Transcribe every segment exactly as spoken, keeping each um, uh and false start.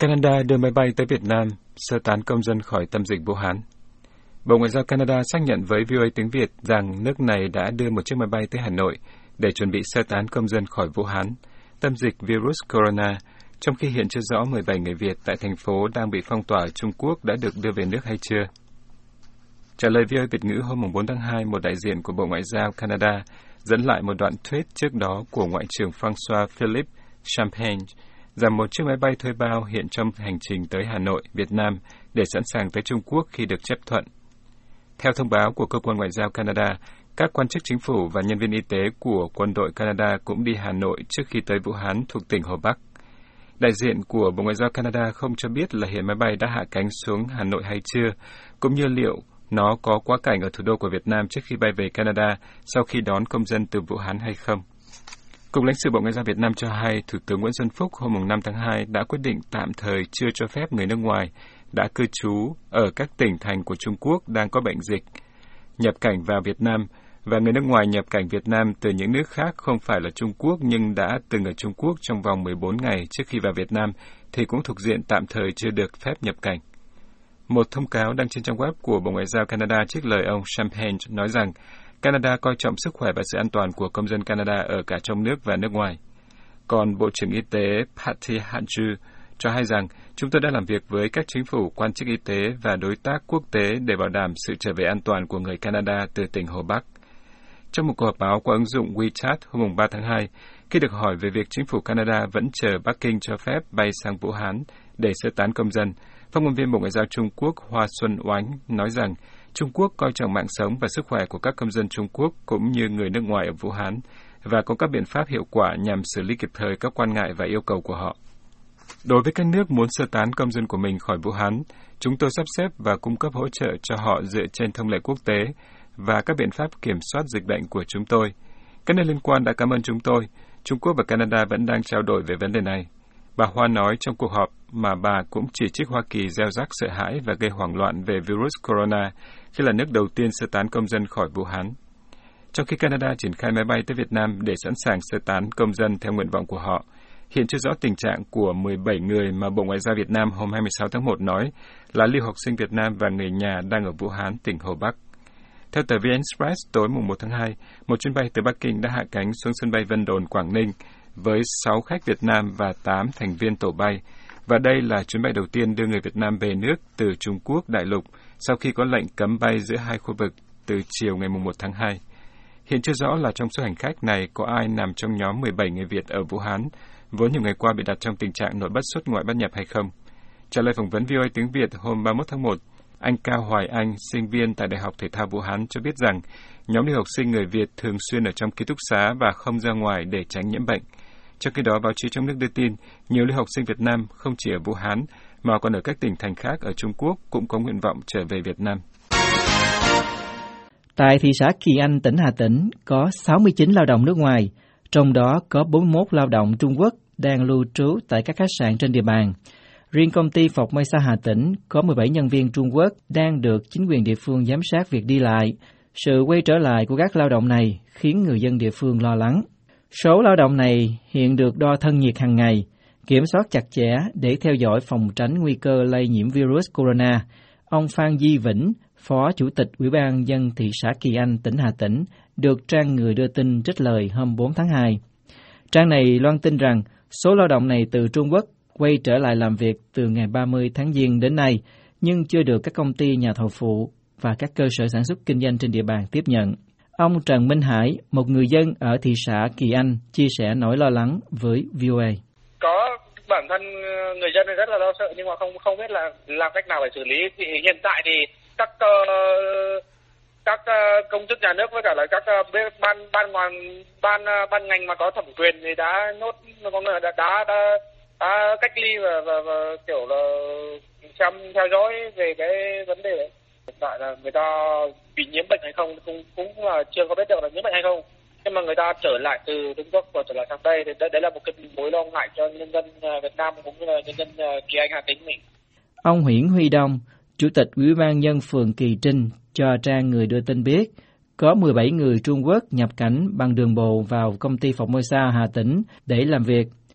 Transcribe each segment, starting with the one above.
Canada đưa máy bay tới Việt Nam, sơ tán công dân khỏi tâm dịch Vũ Hán. Bộ Ngoại giao Canada xác nhận với vê o a tiếng Việt rằng nước này đã đưa một chiếc máy bay tới Hà Nội để chuẩn bị sơ tán công dân khỏi Vũ Hán, tâm dịch virus corona, trong khi hiện chưa rõ mười bảy người Việt tại thành phố đang bị phong tỏa ở Trung Quốc đã được đưa về nước hay chưa. Trả lời vê o a Việt ngữ hôm bốn tháng hai, một đại diện của Bộ Ngoại giao Canada dẫn lại một đoạn tweet trước đó của Ngoại trưởng François Philippe Champagne rằng một chiếc máy bay thuê bao hiện trong hành trình tới Hà Nội, Việt Nam để sẵn sàng tới Trung Quốc khi được chấp thuận. Theo thông báo của Cơ quan Ngoại giao Canada, các quan chức chính phủ và nhân viên y tế của quân đội Canada cũng đi Hà Nội trước khi tới Vũ Hán thuộc tỉnh Hồ Bắc. Đại diện của Bộ Ngoại giao Canada không cho biết là hiện máy bay đã hạ cánh xuống Hà Nội hay chưa, cũng như liệu nó có quá cảnh ở thủ đô của Việt Nam trước khi bay về Canada sau khi đón công dân từ Vũ Hán hay không. Cục lãnh sự Bộ Ngoại giao Việt Nam cho hay Thủ tướng Nguyễn Xuân Phúc hôm năm tháng hai đã quyết định tạm thời chưa cho phép người nước ngoài đã cư trú ở các tỉnh thành của Trung Quốc đang có bệnh dịch nhập cảnh vào Việt Nam, và người nước ngoài nhập cảnh Việt Nam từ những nước khác không phải là Trung Quốc nhưng đã từng ở Trung Quốc trong vòng mười bốn ngày trước khi vào Việt Nam thì cũng thuộc diện tạm thời chưa được phép nhập cảnh. Một thông cáo đăng trên trang web của Bộ Ngoại giao Canada trích lời ông Champagne nói rằng Canada coi trọng sức khỏe và sự an toàn của công dân Canada ở cả trong nước và nước ngoài. Còn Bộ trưởng Y tế Patty Haju cho hay rằng chúng tôi đã làm việc với các chính phủ, quan chức y tế và đối tác quốc tế để bảo đảm sự trở về an toàn của người Canada từ tỉnh Hồ Bắc. Trong một cuộc họp báo qua ứng dụng WeChat hôm ba tháng hai, khi được hỏi về việc chính phủ Canada vẫn chờ Bắc Kinh cho phép bay sang Vũ Hán để sơ tán công dân, phát ngôn viên Bộ Ngoại giao Trung Quốc Hoa Xuân Oánh nói rằng Trung Quốc coi trọng mạng sống và sức khỏe của các công dân Trung Quốc cũng như người nước ngoài ở Vũ Hán và có các biện pháp hiệu quả nhằm xử lý kịp thời các quan ngại và yêu cầu của họ. Đối với các nước muốn sơ tán công dân của mình khỏi Vũ Hán, chúng tôi sắp xếp và cung cấp hỗ trợ cho họ dựa trên thông lệ quốc tế và các biện pháp kiểm soát dịch bệnh của chúng tôi. Các nơi liên quan đã cảm ơn chúng tôi. Trung Quốc và Canada vẫn đang trao đổi về vấn đề này. Bà Hoa nói trong cuộc họp mà bà cũng chỉ trích Hoa Kỳ gieo rắc sợ hãi và gây hoảng loạn về virus corona khi là nước đầu tiên sơ tán công dân khỏi Vũ Hán. Trong khi Canada triển khai máy bay tới Việt Nam để sẵn sàng sơ tán công dân theo nguyện vọng của họ, hiện chưa rõ tình trạng của mười bảy người mà Bộ Ngoại giao Việt Nam hôm hai mươi sáu tháng một nói là lưu học sinh Việt Nam và người nhà đang ở Vũ Hán, tỉnh Hồ Bắc. Theo tờ vê en Express, tối mùng một tháng hai, một chuyến bay từ Bắc Kinh đã hạ cánh xuống sân bay Vân Đồn, Quảng Ninh với sáu khách Việt Nam và tám thành viên tổ bay. Và đây là chuyến bay đầu tiên đưa người Việt Nam về nước từ Trung Quốc đại lục sau khi có lệnh cấm bay giữa hai khu vực từ chiều ngày mùng một tháng hai. Hiện chưa rõ là trong số hành khách này có ai nằm trong nhóm mười bảy người Việt ở Vũ Hán, vốn nhiều ngày qua bị đặt trong tình trạng nội bất xuất ngoại bất nhập hay không. Trả lời phỏng vấn vê o a tiếng Việt hôm ba mươi mốt tháng một, anh Cao Hoài Anh, sinh viên tại Đại học Thể thao Vũ Hán cho biết rằng nhóm lưu học sinh người Việt thường xuyên ở trong ký túc xá và không ra ngoài để tránh nhiễm bệnh. Trong khi đó, báo chí trong nước đưa tin, nhiều lưu học sinh Việt Nam không chỉ ở Vũ Hán mà còn ở các tỉnh thành khác ở Trung Quốc cũng có nguyện vọng trở về Việt Nam. Tại thị xã Kỳ Anh, tỉnh Hà Tĩnh, có sáu mươi chín lao động nước ngoài, trong đó có bốn mươi mốt lao động Trung Quốc đang lưu trú tại các khách sạn trên địa bàn. Riêng công ty Formosa Hà Tĩnh có mười bảy nhân viên Trung Quốc đang được chính quyền địa phương giám sát việc đi lại. Sự quay trở lại của các lao động này khiến người dân địa phương lo lắng. Số lao động này hiện được đo thân nhiệt hàng ngày, kiểm soát chặt chẽ để theo dõi phòng tránh nguy cơ lây nhiễm virus corona. Ông Phan Di Vĩnh, Phó Chủ tịch Ủy ban nhân dân thị xã Kỳ Anh, tỉnh Hà Tĩnh, được trang Người đưa tin trích lời hôm bốn tháng hai. Trang này loan tin rằng số lao động này từ Trung Quốc quay trở lại làm việc từ ngày ba mươi tháng Giêng đến nay, nhưng chưa được các công ty nhà thầu phụ và các cơ sở sản xuất kinh doanh trên địa bàn tiếp nhận. Ông Trần Minh Hải, một người dân ở thị xã Kỳ Anh, chia sẻ nỗi lo lắng với vê o a. Có bản thân người dân rất là lo sợ nhưng mà không không biết là làm cách nào để xử lý. Thì hiện tại thì các uh, các uh, công chức nhà nước với cả là các uh, ban ban ngoan ban uh, ban ngành mà có thẩm quyền thì đã nhốt, có người đã đã, đã đã cách ly và, và, và kiểu là chăm theo dõi về cái vấn đề đấy. Hiện tại là người ta bị nhiễm bệnh hay không cũng cũng là chưa có biết được là nhiễm bệnh hay không. Nhưng mà người ta trở lại từ Trung Quốc và trở lại sang đây thì đấy, đấy là một cái mối lo ngại cho nhân dân Việt Nam cũng như là nhân dân Kỳ Anh Hà Tĩnh mình. Ông Nguyễn Huy Đông, Chủ tịch Ủy ban nhân dân phường Kỳ Trinh cho trang Người đưa tin biết, có mười bảy người Trung Quốc nhập cảnh bằng đường bộ vào công ty Formosa Hà Tĩnh để làm việc.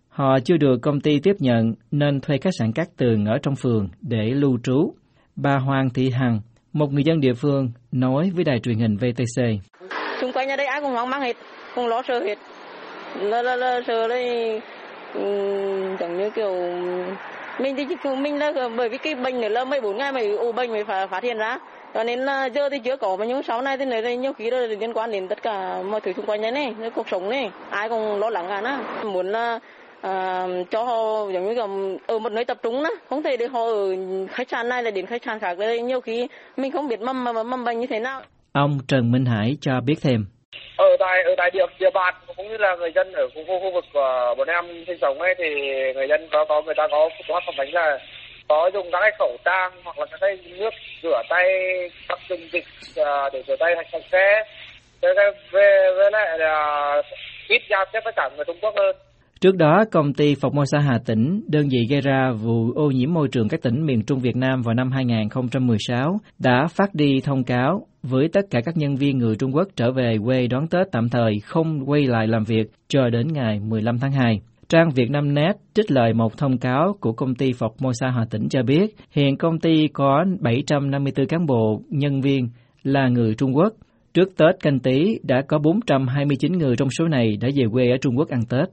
Họ chưa được công ty tiếp nhận nên thuê khách sạn Cát Tường ở trong phường để lưu trú. Bà Hoàng Thị Hằng, một người dân địa phương, nói với đài truyền hình vê tê xê. Xung quanh ở đây ai cũng hoang mang hết, cũng lo sợ hết. Lo, lo, lo sợ đây, um, chẳng như kiểu mình thì mình là bởi vì cái bệnh này là mấy bốn ngày mới ủ bệnh mới phát, phát hiện ra. Cho nên là giờ thì chưa có, mà nhưng sau này thì này nhiều khi là liên quan đến tất cả mọi thứ xung quanh này này, cuộc sống này, ai cũng lo lắng cả nó. Muốn là À, cho họ giống như là ở một nơi tập trung đó, không thể để họ ở khách sạn này là đến khách sạn khác, đây nhiều khi mình không biết mầm mầm bệnh như thế nào. Ông Trần Minh Hải cho biết thêm. Ở tại ở tại địa địa bàn cũng như là người dân ở khu, khu, khu vực của bọn em sinh sống ấy, thì người dân có có người ta có có phản ánh là có dùng các cái khẩu trang hoặc là các cái nước rửa tay, các dung dịch để rửa tay sạch sẽ, về về lại là ít giao tiếp với cả người Trung Quốc hơn. Trước đó, công ty Formosa Hà Tĩnh, đơn vị gây ra vụ ô nhiễm môi trường các tỉnh miền Trung Việt Nam vào năm hai không một sáu, đã phát đi thông cáo với tất cả các nhân viên người Trung Quốc trở về quê đón Tết tạm thời không quay lại làm việc cho đến ngày mười lăm tháng hai. Trang Vietnamnet trích lời một thông cáo của công ty Formosa Hà Tĩnh cho biết, hiện công ty có bảy trăm năm mươi tư cán bộ, nhân viên là người Trung Quốc. Trước Tết Canh Tý đã có bốn trăm hai mươi chín người trong số này đã về quê ở Trung Quốc ăn Tết.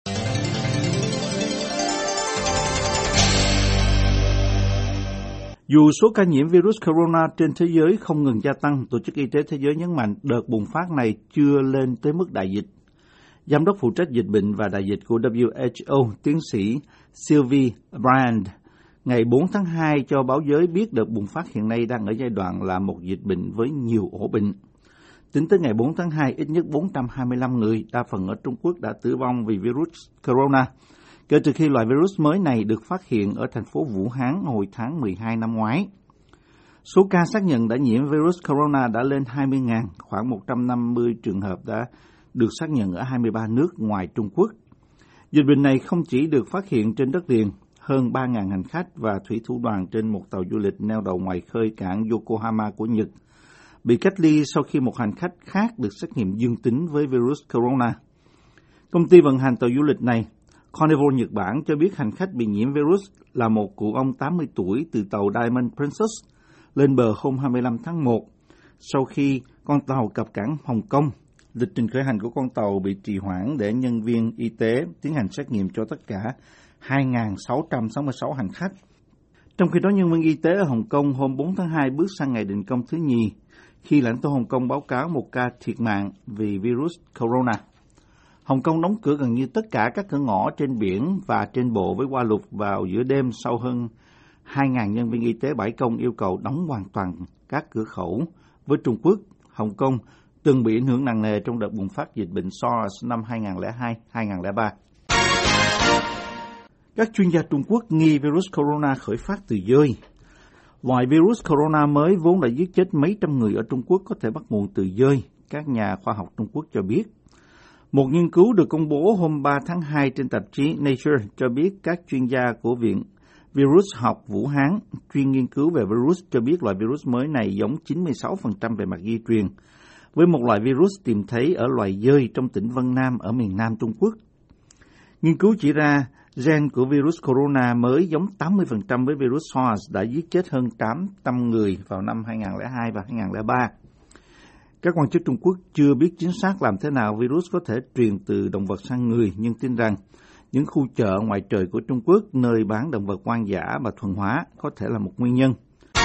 Dù số ca nhiễm virus corona trên thế giới không ngừng gia tăng, Tổ chức Y tế Thế giới nhấn mạnh đợt bùng phát này chưa lên tới mức đại dịch. Giám đốc phụ trách dịch bệnh và đại dịch của W H O, tiến sĩ Sylvie Brand, ngày bốn tháng hai cho báo giới biết đợt bùng phát hiện nay đang ở giai đoạn là một dịch bệnh với nhiều ổ bệnh. Tính tới ngày bốn tháng hai, ít nhất bốn trăm hai mươi lăm người, đa phần ở Trung Quốc, đã tử vong vì virus corona, kể từ khi loại virus mới này được phát hiện ở thành phố Vũ Hán hồi tháng mười hai năm ngoái. Số ca xác nhận đã nhiễm virus corona đã lên hai mươi nghìn, khoảng một trăm năm mươi trường hợp đã được xác nhận ở hai mươi ba nước ngoài Trung Quốc. Dịch bệnh này không chỉ được phát hiện trên đất liền, hơn ba nghìn hành khách và thủy thủ đoàn trên một tàu du lịch neo đậu ngoài khơi cảng Yokohama của Nhật bị cách ly sau khi một hành khách khác được xét nghiệm dương tính với virus corona. Công ty vận hành tàu du lịch này, Carnival Nhật Bản, cho biết hành khách bị nhiễm virus là một cụ ông tám mươi tuổi từ tàu Diamond Princess lên bờ hôm hai mươi lăm tháng một, sau khi con tàu cập cảng Hồng Kông. Lịch trình khởi hành của con tàu bị trì hoãn để nhân viên y tế tiến hành xét nghiệm cho tất cả hai nghìn sáu trăm sáu mươi sáu hành khách. Trong khi đó, nhân viên y tế ở Hồng Kông hôm bốn tháng hai bước sang ngày định công thứ nhì, khi lãnh thổ Hồng Kông báo cáo một ca thiệt mạng vì virus corona. Hồng Kông đóng cửa gần như tất cả các cửa ngõ trên biển và trên bộ với qua lục vào giữa đêm sau hơn hai nghìn nhân viên y tế bãi công yêu cầu đóng hoàn toàn các cửa khẩu với Trung Quốc. Hồng Kông từng bị ảnh hưởng nặng nề trong đợt bùng phát dịch bệnh SARS năm hai nghìn lẻ hai đến hai nghìn lẻ ba. Các chuyên gia Trung Quốc nghi virus corona khởi phát từ dơi. Loại virus corona mới vốn đã giết chết mấy trăm người ở Trung Quốc có thể bắt nguồn từ dơi, các nhà khoa học Trung Quốc cho biết. Một nghiên cứu được công bố hôm ba tháng hai trên tạp chí Nature cho biết các chuyên gia của Viện Virus học Vũ Hán chuyên nghiên cứu về virus cho biết loại virus mới này giống chín mươi sáu phần trăm về mặt di truyền với một loại virus tìm thấy ở loài dơi trong tỉnh Vân Nam ở miền Nam Trung Quốc. Nghiên cứu chỉ ra gen của virus corona mới giống tám mươi phần trăm với virus SARS đã giết chết hơn tám trăm người vào năm hai nghìn lẻ hai và hai nghìn lẻ ba. Các quan chức Trung Quốc chưa biết chính xác làm thế nào virus có thể truyền từ động vật sang người, nhưng tin rằng những khu chợ ngoài trời của Trung Quốc nơi bán động vật hoang dã và thuần hóa có thể là một nguyên nhân.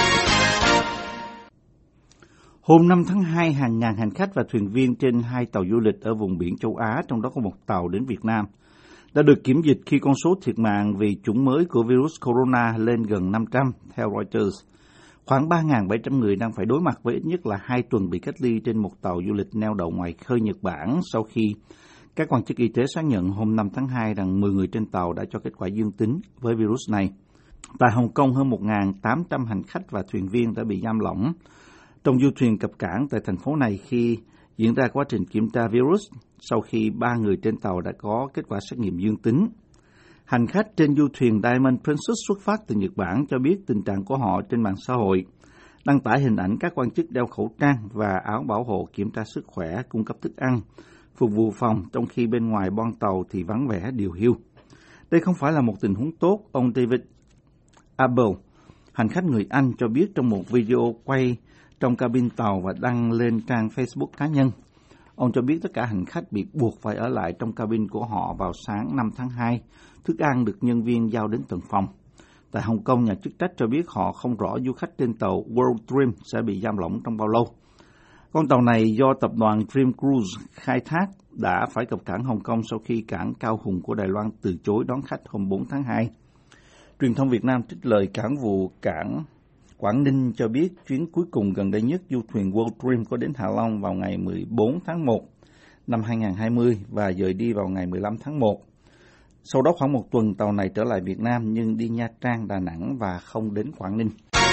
Hôm năm tháng hai, hàng ngàn hành khách và thuyền viên trên hai tàu du lịch ở vùng biển châu Á, trong đó có một tàu đến Việt Nam, đã được kiểm dịch khi con số thiệt mạng vì chủng mới của virus corona lên gần năm trăm, theo Reuters. Khoảng ba nghìn bảy trăm người đang phải đối mặt với ít nhất là hai tuần bị cách ly trên một tàu du lịch neo đậu ngoài khơi Nhật Bản sau khi các quan chức y tế xác nhận hôm năm tháng hai rằng mười người trên tàu đã cho kết quả dương tính với virus này. Tại Hồng Kông, hơn một nghìn tám trăm hành khách và thuyền viên đã bị giam lỏng trong du thuyền cập cảng tại thành phố này khi diễn ra quá trình kiểm tra virus sau khi ba người trên tàu đã có kết quả xét nghiệm dương tính. Hành khách trên du thuyền Diamond Princess xuất phát từ Nhật Bản cho biết tình trạng của họ trên mạng xã hội, đăng tải hình ảnh các quan chức đeo khẩu trang và áo bảo hộ kiểm tra sức khỏe, cung cấp thức ăn, phục vụ phòng, trong khi bên ngoài bon tàu thì vắng vẻ điều hiu. Đây không phải là một tình huống tốt, ông David Abel, hành khách người Anh cho biết trong một video quay trong cabin tàu và đăng lên trang Facebook cá nhân. Ông cho biết tất cả hành khách bị buộc phải ở lại trong cabin của họ vào sáng năm tháng hai. Thức ăn được nhân viên giao đến tận phòng. Tại Hồng Kông, nhà chức trách cho biết họ không rõ du khách trên tàu World Dream sẽ bị giam lỏng trong bao lâu. Con tàu này do tập đoàn Dream Cruise khai thác đã phải cập cảng Hồng Kông sau khi cảng Cao Hùng của Đài Loan từ chối đón khách hôm bốn tháng hai. Truyền thông Việt Nam trích lời cảng vụ cảng Quảng Ninh cho biết chuyến cuối cùng gần đây nhất du thuyền World Dream có đến Hạ Long vào ngày mười bốn tháng một năm hai nghìn không trăm hai mươi và rời đi vào ngày mười lăm tháng một. Sau đó khoảng một tuần tàu này trở lại Việt Nam nhưng đi Nha Trang, Đà Nẵng và không đến Quảng Ninh.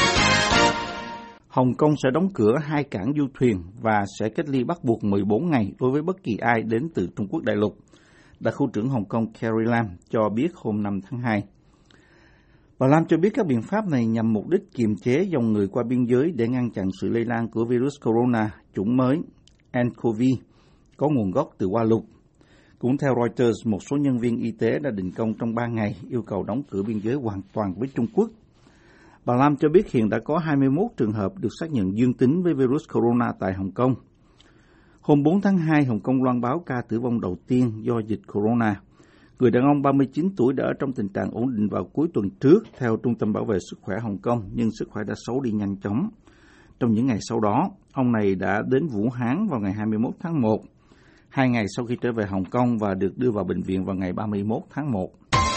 Hồng Kông sẽ đóng cửa hai cảng du thuyền và sẽ cách ly bắt buộc mười bốn ngày đối với bất kỳ ai đến từ Trung Quốc đại lục, đặc khu trưởng Hồng Kông Carrie Lam cho biết hôm năm tháng hai. Bà Lam cho biết các biện pháp này nhằm mục đích kiềm chế dòng người qua biên giới để ngăn chặn sự lây lan của virus corona chủng mới N C O V có nguồn gốc từ Hoa Lục. Cũng theo Reuters, một số nhân viên y tế đã đình công trong ba ngày yêu cầu đóng cửa biên giới hoàn toàn với Trung Quốc. Bà Lam cho biết hiện đã có hai mươi mốt trường hợp được xác nhận dương tính với virus corona tại Hồng Kông. Hôm bốn tháng hai, Hồng Kông loan báo ca tử vong đầu tiên do dịch corona. Người đàn ông ba mươi chín tuổi đã ở trong tình trạng ổn định vào cuối tuần trước, theo Trung tâm Bảo vệ Sức khỏe Hồng Kông, nhưng sức khỏe đã xấu đi nhanh chóng. Trong những ngày sau đó, ông này đã đến Vũ Hán vào ngày hai mươi mốt tháng một, hai ngày sau khi trở về Hồng Kông và được đưa vào bệnh viện vào ngày ba mươi mốt tháng một.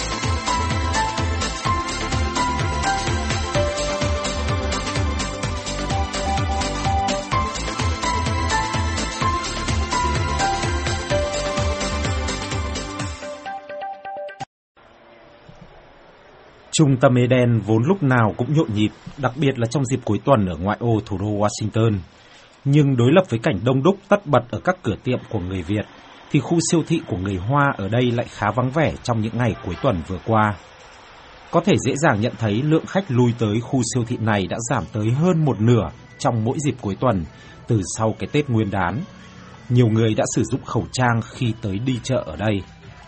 Trung tâm Eden vốn lúc nào cũng nhộn nhịp, đặc biệt là trong dịp cuối tuần ở ngoại ô thủ đô Washington. Nhưng đối lập với cảnh đông đúc tất bật ở các cửa tiệm của người Việt, thì khu siêu thị của người Hoa ở đây lại khá vắng vẻ trong những ngày cuối tuần vừa qua. Có thể dễ dàng nhận thấy lượng khách lui tới khu siêu thị này đã giảm tới hơn một nửa trong mỗi dịp cuối tuần từ sau cái Tết Nguyên đán. Nhiều người đã sử dụng khẩu trang khi tới đi chợ ở đây.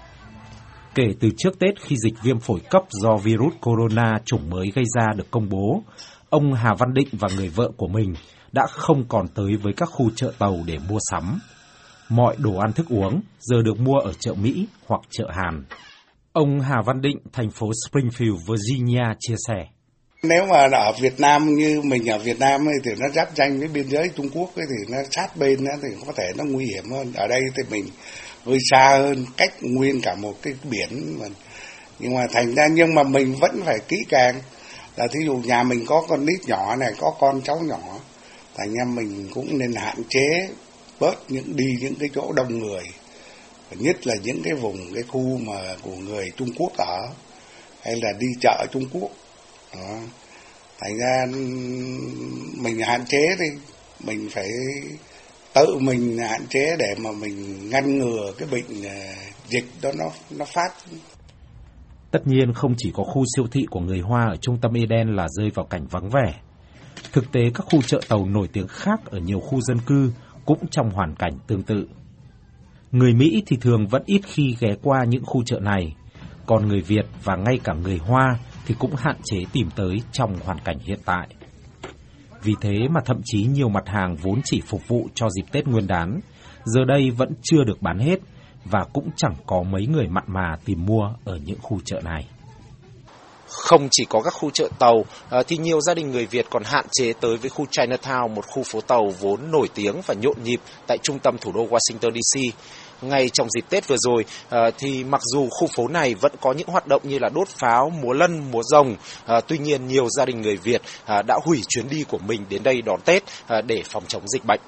Kể từ trước Tết khi dịch viêm phổi cấp do virus corona chủng mới gây ra được công bố, ông Hà Văn Định và người vợ của mình đã không còn tới với các khu chợ tàu để mua sắm. Mọi đồ ăn thức uống giờ được mua ở chợ Mỹ hoặc chợ Hàn. Ông Hà Văn Định, thành phố Springfield, Virginia chia sẻ. Nếu mà ở Việt Nam như mình ở Việt Nam ấy, thì nó giáp danh với biên giới Trung Quốc ấy, thì nó sát bên ấy, thì có thể nó nguy hiểm hơn. Ở đây thì mình hơi xa hơn, cách nguyên cả một cái biển mà. Nhưng mà thành ra nhưng mà mình vẫn phải kỹ càng. Là thí dụ nhà mình có con nít nhỏ này, có con cháu nhỏ, thành ra mình cũng nên hạn chế bớt những đi những cái chỗ đông người, nhất là những cái vùng cái khu mà của người Trung Quốc ở, hay là đi chợ Trung Quốc. Đó. Thành ra mình hạn chế đi, mình phải tự mình hạn chế để mà mình ngăn ngừa cái bệnh dịch đó nó nó phát. Tất nhiên không chỉ có khu siêu thị của người Hoa ở trung tâm Eden là rơi vào cảnh vắng vẻ. Thực tế các khu chợ tàu nổi tiếng khác ở nhiều khu dân cư cũng trong hoàn cảnh tương tự. Người Mỹ thì thường vẫn ít khi ghé qua những khu chợ này, còn người Việt và ngay cả người Hoa thì cũng hạn chế tìm tới trong hoàn cảnh hiện tại. Vì thế mà thậm chí nhiều mặt hàng vốn chỉ phục vụ cho dịp Tết Nguyên đán, giờ đây vẫn chưa được bán hết và cũng chẳng có mấy người mặn mà tìm mua ở những khu chợ này. Không chỉ có các khu chợ tàu, thì nhiều gia đình người Việt còn hạn chế tới với khu Chinatown, một khu phố tàu vốn nổi tiếng và nhộn nhịp tại trung tâm thủ đô Washington đê xê. Ngay trong dịp Tết vừa rồi, thì mặc dù khu phố này vẫn có những hoạt động như là đốt pháo, múa lân, múa rồng, tuy nhiên nhiều gia đình người Việt đã hủy chuyến đi của mình đến đây đón Tết để phòng chống dịch bệnh.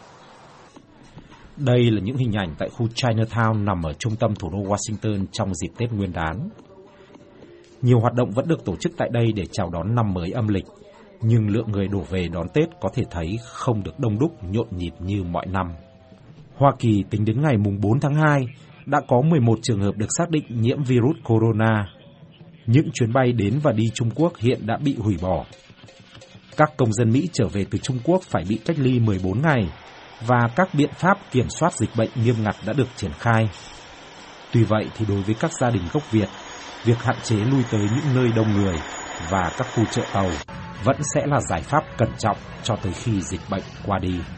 Đây là những hình ảnh tại khu Chinatown nằm ở trung tâm thủ đô Washington trong dịp Tết Nguyên đán. Nhiều hoạt động vẫn được tổ chức tại đây để chào đón năm mới âm lịch, nhưng lượng người đổ về đón Tết có thể thấy không được đông đúc nhộn nhịp như mọi năm. Hoa Kỳ tính đến ngày mùng bốn tháng hai đã có mười một trường hợp được xác định nhiễm virus corona. Những chuyến bay đến và đi Trung Quốc hiện đã bị hủy bỏ. Các công dân Mỹ trở về từ Trung Quốc phải bị cách ly mười bốn ngày và các biện pháp kiểm soát dịch bệnh nghiêm ngặt đã được triển khai. Tuy vậy thì đối với các gia đình gốc Việt việc hạn chế lui tới những nơi đông người và các khu chợ tàu vẫn sẽ là giải pháp cẩn trọng cho tới khi dịch bệnh qua đi.